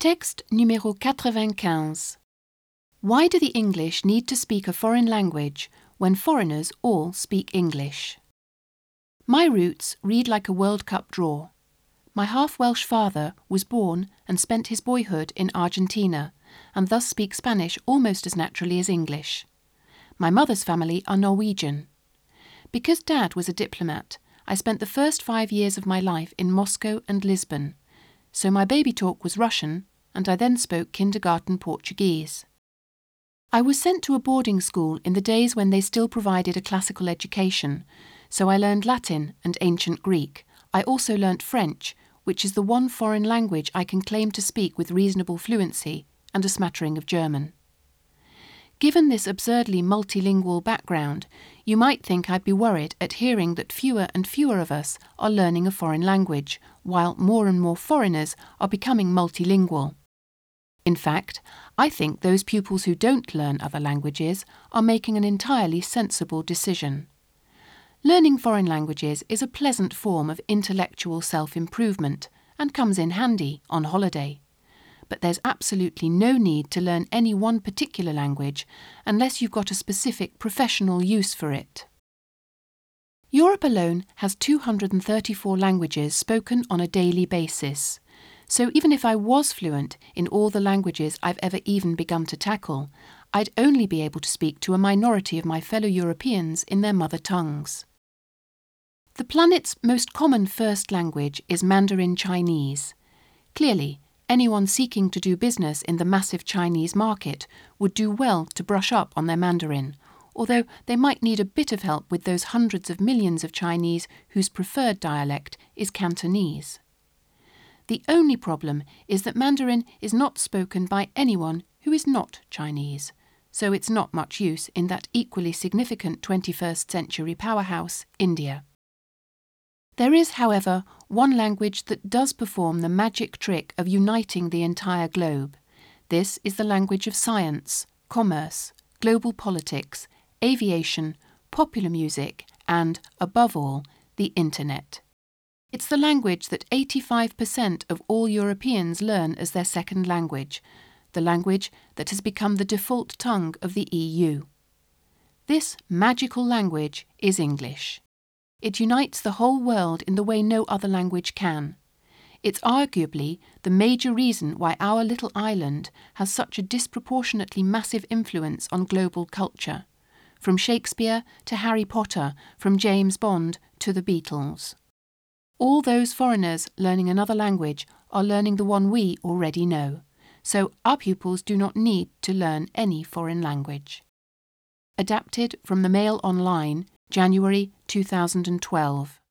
Texte numéro 95. Why do the English need to speak a foreign language when foreigners all speak English? My roots read like a World Cup draw. My half-Welsh father was born and spent his boyhood in Argentina, and thus speaks Spanish almost as naturally as English. My mother's family are Norwegian. Because Dad was a diplomat, I spent the first 5 years of my life in Moscow and Lisbon, so my baby talk was Russian, and I then spoke kindergarten Portuguese. I was sent to a boarding school in the days when they still provided a classical education, so I learned Latin and ancient Greek. I also learnt French, which is the one foreign language I can claim to speak with reasonable fluency, and a smattering of German. Given this absurdly multilingual background, you might think I'd be worried at hearing that fewer and fewer of us are learning a foreign language, while more and more foreigners are becoming multilingual. In fact, I think those pupils who don't learn other languages are making an entirely sensible decision. Learning foreign languages is a pleasant form of intellectual self-improvement and comes in handy on holiday. But there's absolutely no need to learn any one particular language unless you've got a specific professional use for it. Europe alone has 234 languages spoken on a daily basis. So even if I was fluent in all the languages I've ever even begun to tackle, I'd only be able to speak to a minority of my fellow Europeans in their mother tongues. The planet's most common first language is Mandarin Chinese. Clearly, anyone seeking to do business in the massive Chinese market would do well to brush up on their Mandarin, although they might need a bit of help with those hundreds of millions of Chinese whose preferred dialect is Cantonese. The only problem is that Mandarin is not spoken by anyone who is not Chinese, so it's not much use in that equally significant 21st century powerhouse, India. There is, however, one language that does perform the magic trick of uniting the entire globe. This is the language of science, commerce, global politics, aviation, popular music, and, above all, the Internet. It's the language that 85% of all Europeans learn as their second language, the language that has become the default tongue of the EU. This magical language is English. It unites the whole world in the way no other language can. It's arguably the major reason why our little island has such a disproportionately massive influence on global culture, from Shakespeare to Harry Potter, from James Bond to the Beatles. All those foreigners learning another language are learning the one we already know, so our pupils do not need to learn any foreign language. Adapted from the Mail Online, January 2012.